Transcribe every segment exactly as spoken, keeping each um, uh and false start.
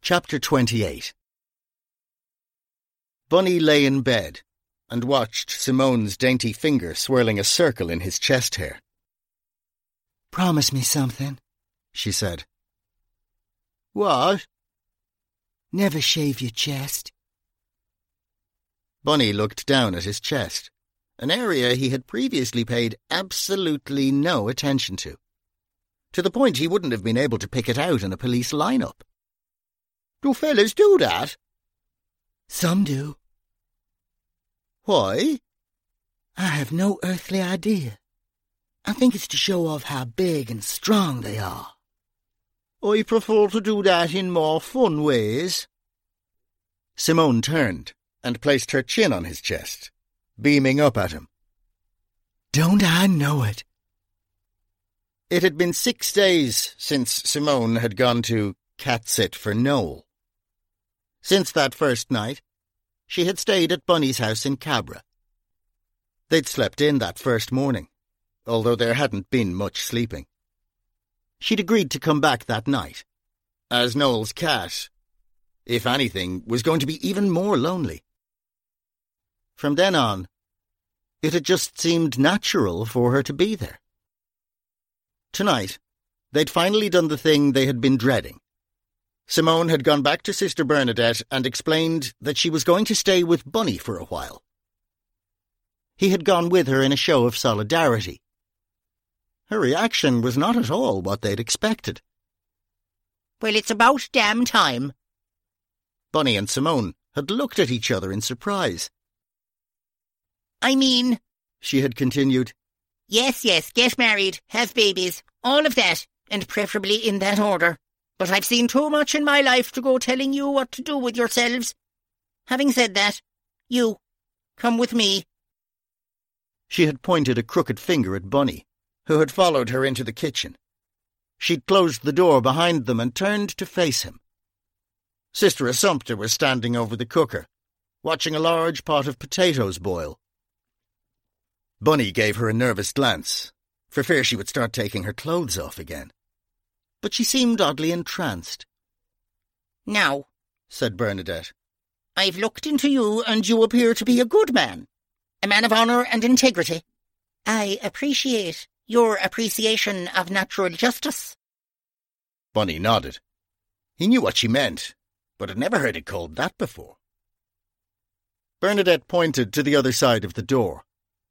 Chapter twenty-eight. Bunny lay in bed and watched Simone's dainty finger swirling a circle in his chest hair. "Promise me something," she said. "What?" "Never shave your chest." Bunny looked down at his chest, an area he had previously paid absolutely no attention to, to the point he wouldn't have been able to pick it out in a police lineup. "Do fellas do that?" "Some do." "Why?" "I have no earthly idea. I think it's to show off how big and strong they are." "I prefer to do that in more fun ways." Simone turned and placed her chin on his chest, beaming up at him. "Don't I know it?" It had been six days since Simone had gone to cat-sit for Noel. Since that first night, she had stayed at Bunny's house in Cabra. They'd slept in that first morning, although there hadn't been much sleeping. She'd agreed to come back that night, as Noel's cat, if anything, was going to be even more lonely. From then on, it had just seemed natural for her to be there. Tonight, they'd finally done the thing they had been dreading. Simone had gone back to Sister Bernadette and explained that she was going to stay with Bunny for a while. He had gone with her in a show of solidarity. Her reaction was not at all what they'd expected. "Well, it's about damn time." Bunny and Simone had looked at each other in surprise. "I mean," she had continued, yes, yes, get married, have babies, all of that, and preferably in that order. But I've seen too much in my life to go telling you what to do with yourselves. Having said that, you, come with me." She had pointed a crooked finger at Bunny, who had followed her into the kitchen. She'd closed the door behind them and turned to face him. Sister Assumpta was standing over the cooker, watching a large pot of potatoes boil. Bunny gave her a nervous glance, for fear she would start taking her clothes off again. But she seemed oddly entranced. "Now," said Bernadette, "I've looked into you, and you appear to be a good man, a man of honour and integrity. I appreciate your appreciation of natural justice." Bunny nodded. He knew what she meant, but had never heard it called that before. Bernadette pointed to the other side of the door.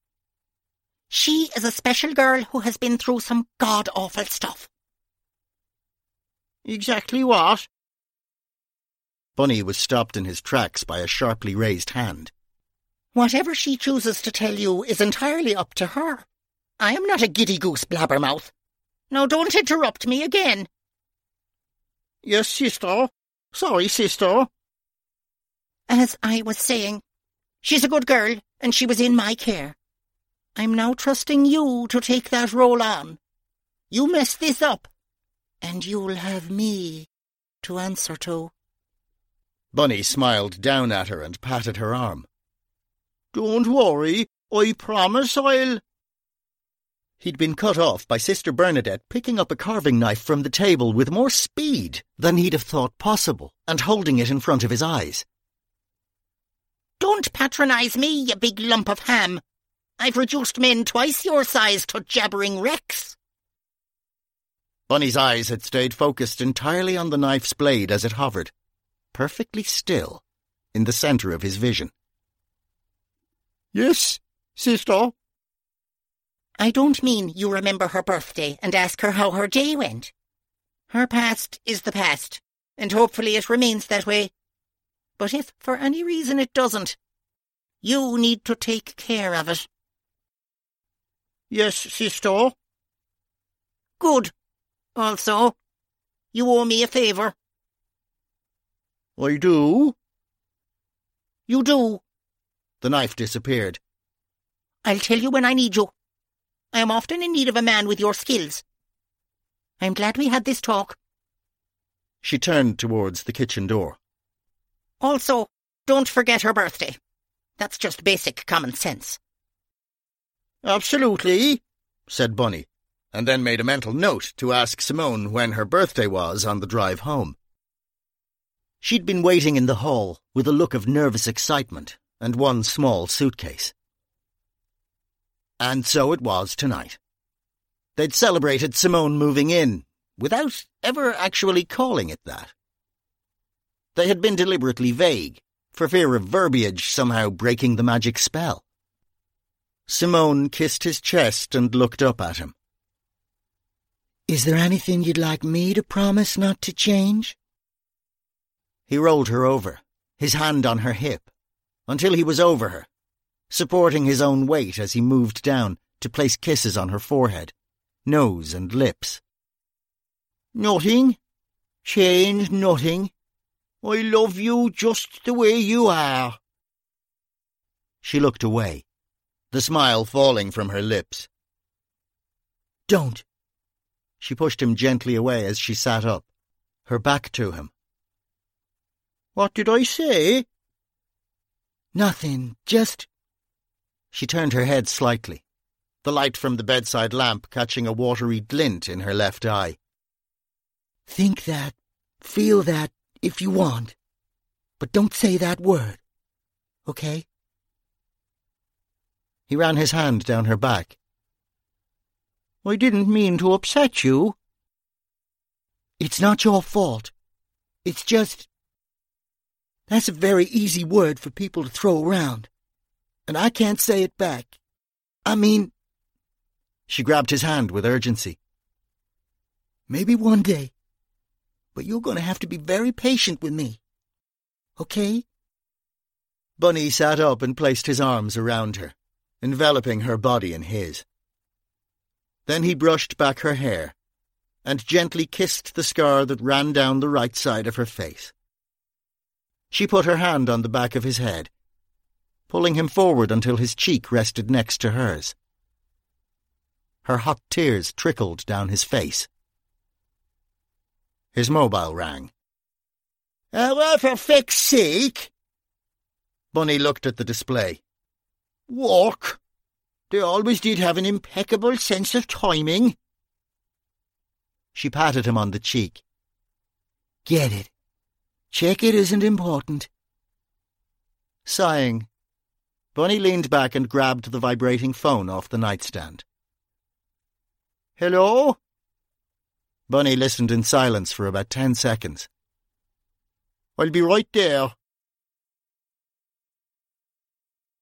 "She is a special girl who has been through some god-awful stuff." "Exactly what?" Bunny was stopped in his tracks by a sharply raised hand. "Whatever she chooses to tell you is entirely up to her. I am not a giddy-goose blabbermouth. Now don't interrupt me again." "Yes, sister. Sorry, sister." "As I was saying, she's a good girl, and she was in my care. I'm now trusting you to take that role on. You mess this up, and you'll have me to answer to." Bunny smiled down at her and patted her arm. "Don't worry, I promise I'll—" He'd been cut off by Sister Bernadette picking up a carving knife from the table with more speed than he'd have thought possible and holding it in front of his eyes. "Don't patronise me, you big lump of ham. I've reduced men twice your size to jabbering wrecks." Bunny's eyes had stayed focused entirely on the knife's blade as it hovered, perfectly still, in the centre of his vision. "Yes, sister." "I don't mean you remember her birthday and ask her how her day went. Her past is the past, and hopefully it remains that way. But if for any reason it doesn't, you need to take care of it." "Yes, sister." "Good. Also, you owe me a favour." "I do?" "You do." The knife disappeared. "I'll tell you when I need you. I am often in need of a man with your skills. I'm glad we had this talk." She turned towards the kitchen door. "Also, don't forget her birthday. That's just basic common sense." "Absolutely," said Bunny, and then made a mental note to ask Simone when her birthday was on the drive home. She'd been waiting in the hall with a look of nervous excitement and one small suitcase. And so it was tonight. They'd celebrated Simone moving in, without ever actually calling it that. They had been deliberately vague, for fear of verbiage somehow breaking the magic spell. Simone kissed his chest and looked up at him. Is there anything you'd like me to promise not to change? He rolled her over, his hand on her hip, until he was over her, supporting his own weight as he moved down to place kisses on her forehead, nose and lips. Nothing. Change nothing. I love you just the way you are. She looked away, the smile falling from her lips. Don't. She pushed him gently away as she sat up, her back to him. What did I say? Nothing, just... She turned her head slightly, the light from the bedside lamp catching a watery glint in her left eye. Think that, feel that, if you want, but don't say that word, okay? He ran his hand down her back. I didn't mean to upset you. It's not your fault. It's just... That's a very easy word for people to throw around, and I can't say it back. I mean... She grabbed his hand with urgency. Maybe one day, but you're going to have to be very patient with me, okay? Bunny sat up and placed his arms around her, enveloping her body in his. Then he brushed back her hair and gently kissed the scar that ran down the right side of her face. She put her hand on the back of his head, pulling him forward until his cheek rested next to hers. Her hot tears trickled down his face. His mobile rang. Oh, for feck's sake! Bunny looked at the display. Work? They always did have an impeccable sense of timing. She patted him on the cheek. Get it. Check it isn't important. Sighing, Bunny leaned back and grabbed the vibrating phone off the nightstand. Hello? Bunny listened in silence for about ten seconds. I'll be right there.